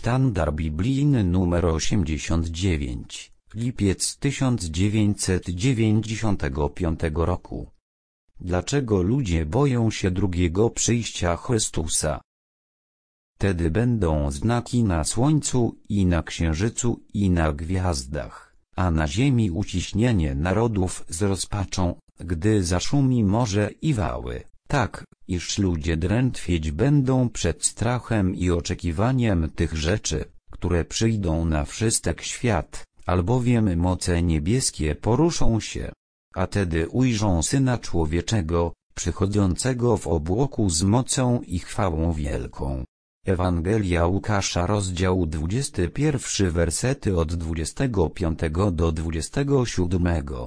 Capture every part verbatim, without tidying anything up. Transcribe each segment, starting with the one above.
Sztandar biblijny numer osiemdziesiąt dziewięć, lipiec tysiąc dziewięćset dziewięćdziesiątego piątego roku. Dlaczego ludzie boją się drugiego przyjścia Chrystusa? Wtedy będą znaki na słońcu i na księżycu i na gwiazdach, a na ziemi uciśnienie narodów z rozpaczą, gdy zaszumi morze i wały, tak, iż ludzie drętwieć będą przed strachem i oczekiwaniem tych rzeczy, które przyjdą na wszystek świat, albowiem moce niebieskie poruszą się. A tedy ujrzą Syna Człowieczego, przychodzącego w obłoku z mocą i chwałą wielką. Ewangelia Łukasza, rozdział dwudziesty pierwszy, wersety od dwudziestego piątego do dwudziestego siódmego.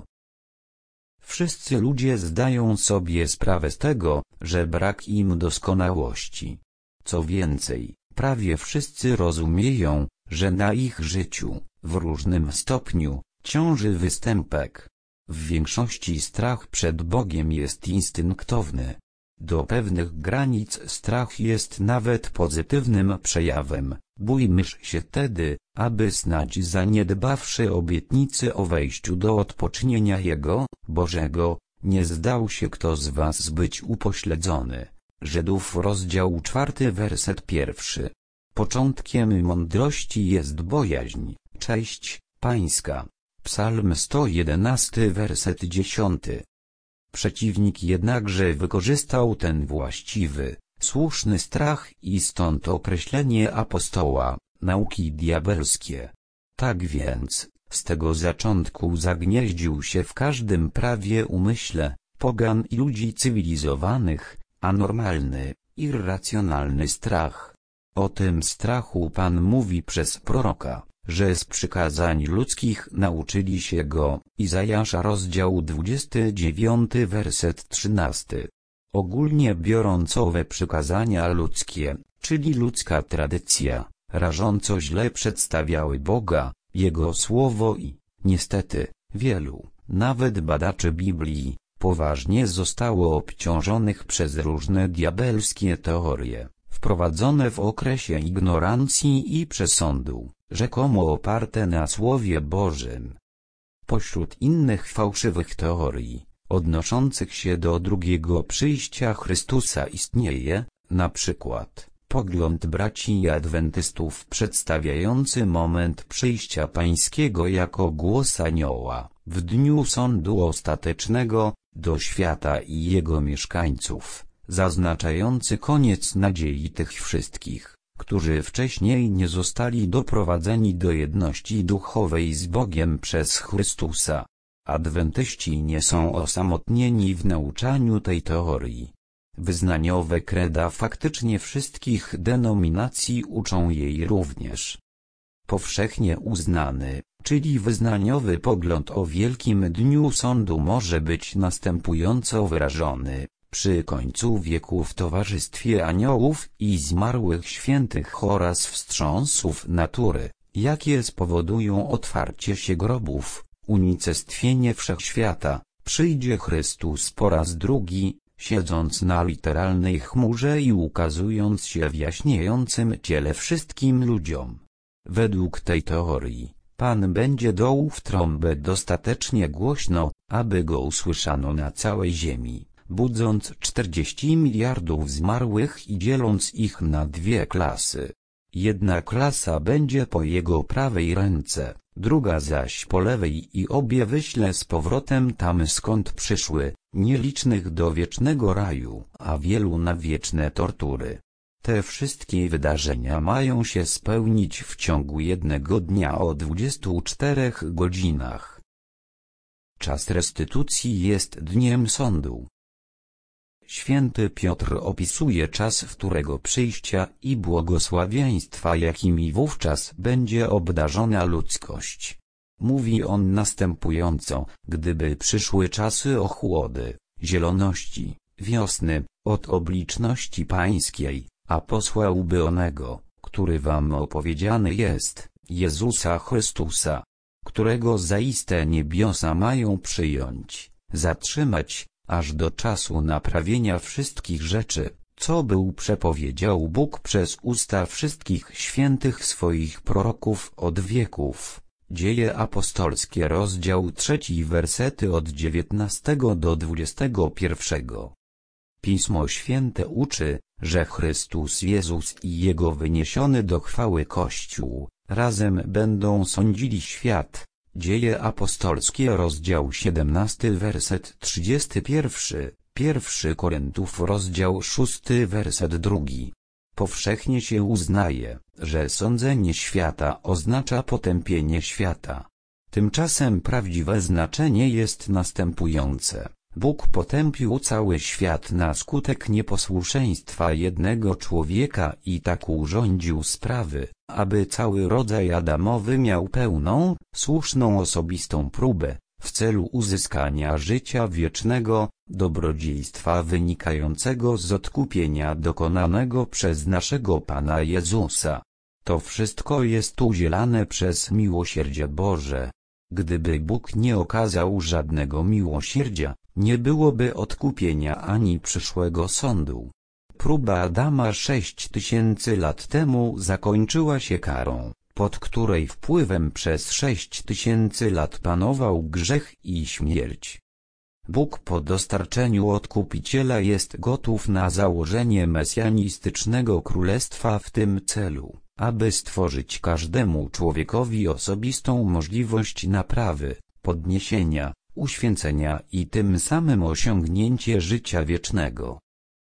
Wszyscy ludzie zdają sobie sprawę z tego, że brak im doskonałości. Co więcej, prawie wszyscy rozumieją, że na ich życiu, w różnym stopniu, ciąży występek. W większości strach przed Bogiem jest instynktowny. Do pewnych granic strach jest nawet pozytywnym przejawem. Bójmy się tedy, aby snadź zaniedbawszy obietnicy o wejściu do odpocznienia Jego, Bożego, nie zdał się kto z was być upośledzony. Żydów, rozdział czwarty, werset pierwszy. Początkiem mądrości jest bojaźń, cześć pańska. Psalm sto jedenasty, werset dziesiąty. Przeciwnik jednakże wykorzystał ten właściwy, słuszny strach i stąd określenie apostoła, nauki diabelskie. Tak więc, z tego zaczątku zagnieździł się w każdym prawie umyśle, pogan i ludzi cywilizowanych, anormalny, irracjonalny strach. O tym strachu Pan mówi przez proroka, że z przykazań ludzkich nauczyli się go. Izajasza, rozdział dwudziesty dziewiąty, werset trzynasty. Ogólnie biorąc owe przykazania ludzkie, czyli ludzka tradycja, rażąco źle przedstawiały Boga, Jego słowo i, niestety, wielu, nawet badaczy Biblii, poważnie zostało obciążonych przez różne diabelskie teorie, wprowadzone w okresie ignorancji i przesądu, rzekomo oparte na Słowie Bożym. Pośród innych fałszywych teorii, odnoszących się do drugiego przyjścia Chrystusa istnieje, na przykład, pogląd braci adwentystów przedstawiający moment przyjścia pańskiego jako głos anioła, w dniu sądu ostatecznego, do świata i jego mieszkańców, zaznaczający koniec nadziei tych wszystkich, którzy wcześniej nie zostali doprowadzeni do jedności duchowej z Bogiem przez Chrystusa. Adwentyści nie są osamotnieni w nauczaniu tej teorii. Wyznaniowe kreda faktycznie wszystkich denominacji uczą jej również. Powszechnie uznany, czyli wyznaniowy pogląd o wielkim dniu sądu może być następująco wyrażony: przy końcu wieku w towarzystwie aniołów i zmarłych świętych oraz wstrząsów natury, jakie spowodują otwarcie się grobów, unicestwienie wszechświata, przyjdzie Chrystus po raz drugi, siedząc na literalnej chmurze i ukazując się w jaśniejącym ciele wszystkim ludziom. Według tej teorii, Pan będzie dołł w trąbę dostatecznie głośno, aby go usłyszano na całej ziemi, budząc czterdzieści miliardów zmarłych i dzieląc ich na dwie klasy. Jedna klasa będzie po jego prawej ręce, druga zaś po lewej i obie wyśle z powrotem tam skąd przyszły, nielicznych do wiecznego raju, a wielu na wieczne tortury. Te wszystkie wydarzenia mają się spełnić w ciągu jednego dnia o dwudziestu czterech godzinach. Czas restytucji jest dniem sądu. Święty Piotr opisuje czas wtórego przyjścia i błogosławieństwa, jakimi wówczas będzie obdarzona ludzkość. Mówi on następująco: gdyby przyszły czasy ochłody, zieloności, wiosny, od obliczności pańskiej, a posłałby onego, który wam opowiedziany jest, Jezusa Chrystusa, którego zaiste niebiosa mają przyjąć, zatrzymać, aż do czasu naprawienia wszystkich rzeczy, co był przepowiedział Bóg przez usta wszystkich świętych swoich proroków od wieków. Dzieje apostolskie rozdział trzeci wersety od dziewiętnastego do dwudziestego pierwszego. Pismo Święte uczy, że Chrystus Jezus i Jego wyniesiony do chwały Kościół razem będą sądzili świat. Dzieje apostolskie rozdział siedemnasty werset trzydziesty pierwszy, pierwszy Koryntiów rozdział szósty werset drugi. Powszechnie się uznaje, że sądzenie świata oznacza potępienie świata. Tymczasem prawdziwe znaczenie jest następujące. Bóg potępił cały świat na skutek nieposłuszeństwa jednego człowieka i tak urządził sprawy, aby cały rodzaj Adamowy miał pełną, słuszną osobistą próbę, w celu uzyskania życia wiecznego, dobrodziejstwa wynikającego z odkupienia dokonanego przez naszego Pana Jezusa. To wszystko jest udzielane przez miłosierdzie Boże. Gdyby Bóg nie okazał żadnego miłosierdzia, nie byłoby odkupienia ani przyszłego sądu. Próba Adama sześć tysięcy lat temu zakończyła się karą, pod której wpływem przez sześć tysięcy lat panował grzech i śmierć. Bóg po dostarczeniu Odkupiciela jest gotów na założenie mesjanistycznego królestwa w tym celu, aby stworzyć każdemu człowiekowi osobistą możliwość naprawy, podniesienia, uświęcenia i tym samym osiągnięcie życia wiecznego.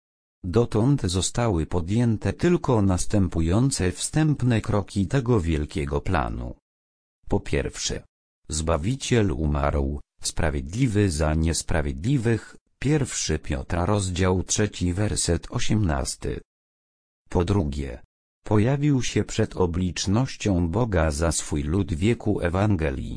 Dotąd zostały podjęte tylko następujące wstępne kroki tego wielkiego planu. Po pierwsze, Zbawiciel umarł, sprawiedliwy za niesprawiedliwych, pierwszy Piotra rozdział trzeci werset osiemnasty. Po drugie, pojawił się przed oblicznością Boga za swój lud wieku Ewangelii.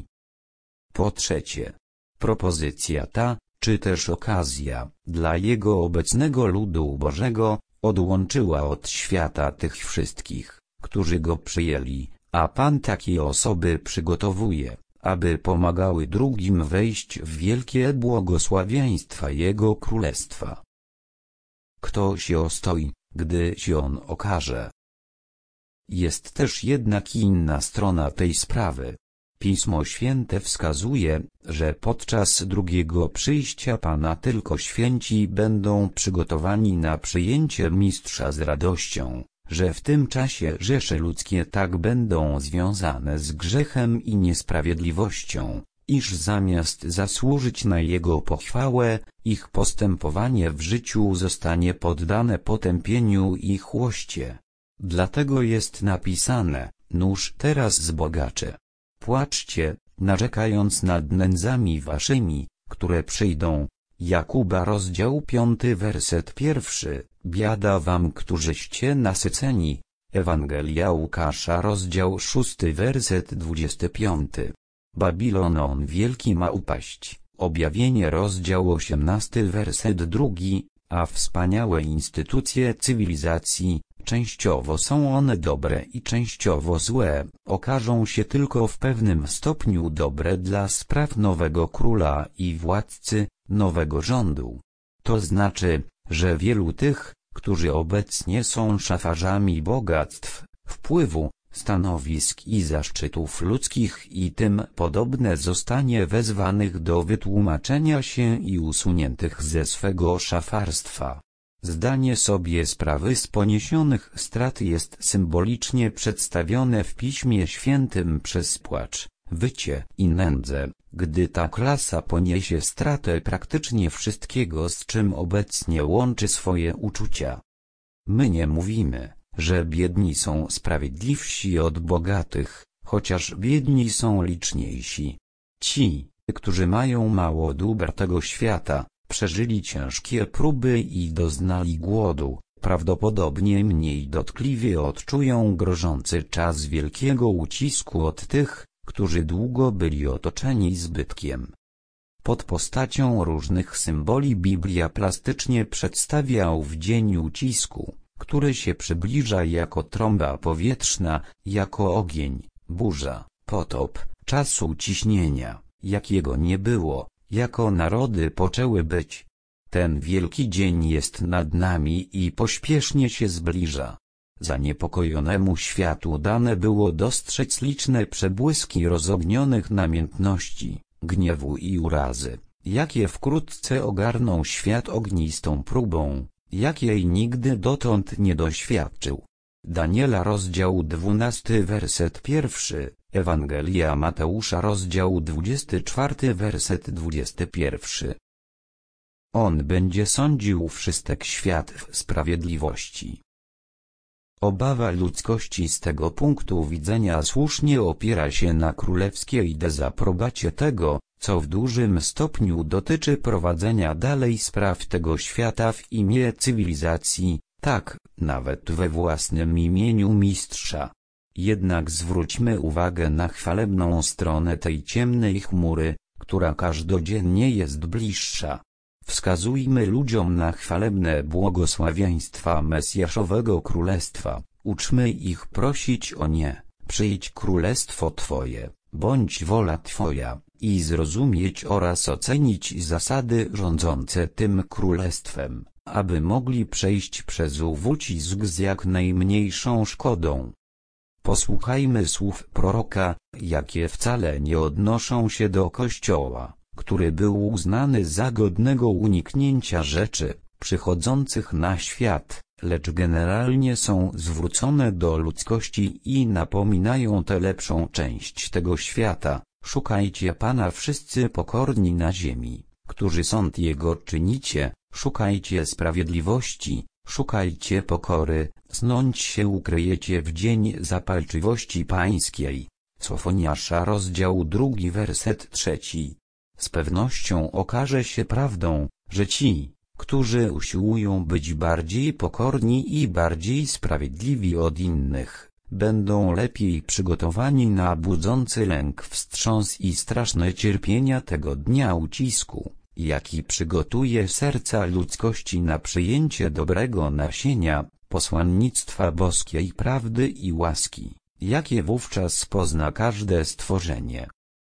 Po trzecie, propozycja ta, czy też okazja, dla Jego obecnego ludu Bożego, odłączyła od świata tych wszystkich, którzy Go przyjęli, a Pan takie osoby przygotowuje, aby pomagały drugim wejść w wielkie błogosławieństwa Jego Królestwa. Kto się ostoi, gdy się On okaże? Jest też jednak inna strona tej sprawy. Pismo Święte wskazuje, że podczas drugiego przyjścia Pana tylko święci będą przygotowani na przyjęcie Mistrza z radością, że w tym czasie rzesze ludzkie tak będą związane z grzechem i niesprawiedliwością, iż zamiast zasłużyć na Jego pochwałę, ich postępowanie w życiu zostanie poddane potępieniu i chłoście. Dlatego jest napisane: nuż teraz zbogacze, płaczcie, narzekając nad nędzami waszymi, które przyjdą. Jakuba rozdział piąty werset pierwszy. Biada wam, którzyście nasyceni. Ewangelia Łukasza rozdział szósty werset dwudziesty piąty. Babilon on wielki ma upaść. Objawienie rozdział osiemnasty werset drugi, a wspaniałe instytucje cywilizacji, częściowo są one dobre i częściowo złe, okażą się tylko w pewnym stopniu dobre dla spraw nowego króla i władcy, nowego rządu. To znaczy, że wielu tych, którzy obecnie są szafarzami bogactw, wpływu, stanowisk i zaszczytów ludzkich i tym podobne zostanie wezwanych do wytłumaczenia się i usuniętych ze swego szafarstwa. Zdanie sobie sprawy z poniesionych strat jest symbolicznie przedstawione w Piśmie Świętym przez płacz, wycie i nędzę, gdy ta klasa poniesie stratę praktycznie wszystkiego, z czym obecnie łączy swoje uczucia. My nie mówimy, że biedni są sprawiedliwsi od bogatych, chociaż biedni są liczniejsi. Ci, którzy mają mało dóbr tego świata, przeżyli ciężkie próby i doznali głodu, prawdopodobnie mniej dotkliwie odczują grożący czas wielkiego ucisku od tych, którzy długo byli otoczeni zbytkiem. Pod postacią różnych symboli Biblia plastycznie przedstawia ów dzień ucisku, który się przybliża jako trąba powietrzna, jako ogień, burza, potop, czasu ciśnienia, jakiego nie było, jako narody poczęły być. Ten wielki dzień jest nad nami i pośpiesznie się zbliża. Zaniepokojonemu światu dane było dostrzec liczne przebłyski rozognionych namiętności, gniewu i urazy, jakie wkrótce ogarną świat ognistą próbą, jakiej nigdy dotąd nie doświadczył. Daniela rozdział dwunasty werset pierwszy, Ewangelia Mateusza rozdział dwudziesty czwarty werset dwudziesty pierwszy. On będzie sądził wszystek świat w sprawiedliwości. Obawa ludzkości z tego punktu widzenia słusznie opiera się na królewskiej dezaprobacie tego, co w dużym stopniu dotyczy prowadzenia dalej spraw tego świata w imię cywilizacji, tak, nawet we własnym imieniu mistrza. Jednak zwróćmy uwagę na chwalebną stronę tej ciemnej chmury, która każdodziennie jest bliższa. Wskazujmy ludziom na chwalebne błogosławieństwa Mesjaszowego Królestwa, uczmy ich prosić o nie, przyjdź królestwo Twoje, bądź wola Twoja, i zrozumieć oraz ocenić zasady rządzące tym królestwem, aby mogli przejść przez ów ucisk z jak najmniejszą szkodą. Posłuchajmy słów proroka, jakie wcale nie odnoszą się do Kościoła, który był uznany za godnego uniknięcia rzeczy przychodzących na świat, lecz generalnie są zwrócone do ludzkości i napominają tę lepszą część tego świata: szukajcie Pana wszyscy pokorni na ziemi, którzy sąd Jego czynicie, szukajcie sprawiedliwości, szukajcie pokory, snąć się ukryjecie w dzień zapalczywości pańskiej. Sofoniasza rozdział drugi werset trzeci. Z pewnością okaże się prawdą, że ci, którzy usiłują być bardziej pokorni i bardziej sprawiedliwi od innych, będą lepiej przygotowani na budzący lęk, wstrząs i straszne cierpienia tego dnia ucisku, jaki przygotuje serca ludzkości na przyjęcie dobrego nasienia, posłannictwa boskiej prawdy i łaski, jakie wówczas pozna każde stworzenie.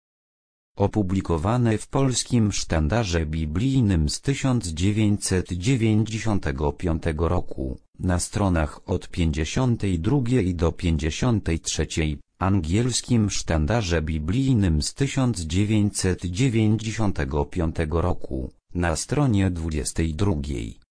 Opublikowane w Polskim Sztandarze Biblijnym z tysiąc dziewięćset dziewięćdziesiątego piątego roku, na stronach od pięćdziesiątej drugiej do pięćdziesiątej trzeciej, Angielskim Sztandarze Biblijnym z tysiąc dziewięćset dziewięćdziesiątego piątego roku, na stronie dwudziestej drugiej.